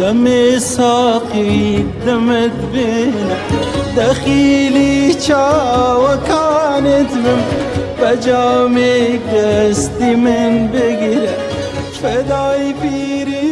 دم ساقي دمت بينا دخيلي وكانت من بجامك دستي من بقرة فداي بيري